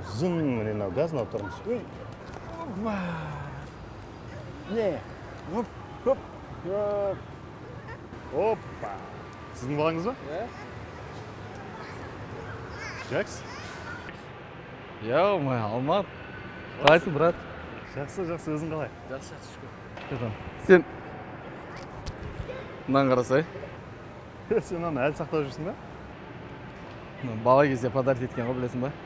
Зың менен газын алып тұрмыз. Не? Хоп. Опа. Сіздің балаңыз ба? Жақсы. Май, Алмат. Қалайсың, брат? Жақсы, өзің қалай? Жақсы, шүкір. Сен мынаны қарасай. Сен оны әлі сақтап жүрсің ба? Бала кезде подарить еткен ғой, білесің ба?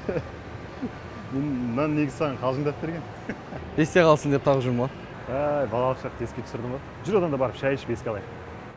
Мен негізі саған қалжыңдап берген. Есте қалсын деп тағып жүрмін ғой. Балалық шақты еске түсірдім ғой. Жүр одан да барып шай ішіп еске алайық.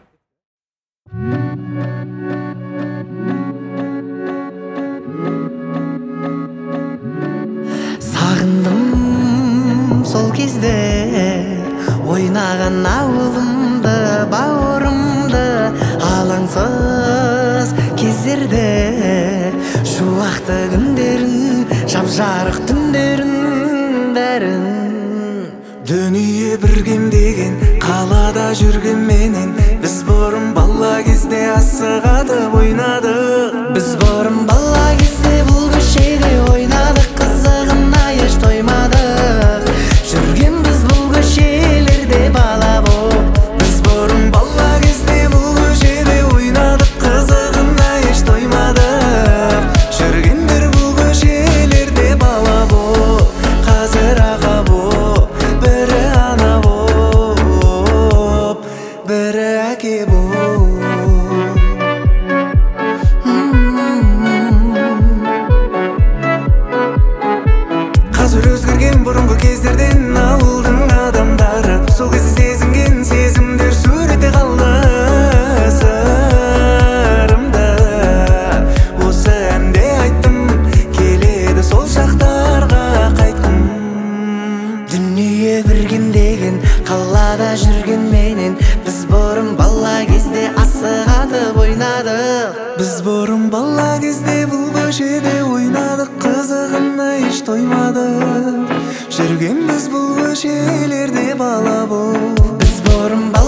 Сағындым сол кезде ойнаған ауылымды, бауырымды, алаңсыз кездерде, шуақты күндерін, жап-жарық түндерін бәрін. Дүние бір кемдеген қалада жүрген менен, біз бұрын бала кезде асығатып ойнадық. Біз бұрын бала кезде бұл көшеде ойнадық, қызығына еш тоймадық. Жүрген біз бұл көшелерде бала боп. Біз бұрын бала кезде бұл көшеде ойнадық, қызығына еш тоймадық. Жүргендер бұл көшелерде бала боп, қазір аға боп, бірі ана боп, бірі әке боп. Қазір өзгерген бұрынғы кездерден ауылдың адамдары, сол кезде сезінген сезімдер суретте қалды сырымда. Осы әнде айттым, келеді сол шақтарға қайтқым. Дүние бір кемдеген қалада жүрген менен, біз бұрын бала кезде асығатып ойнадық. Біз бұрын бала кезде бұл көшеде ойнадық, қызығына еш тоймадық. Жүрген біз бұл көшелерде бала боп. Біз бұрын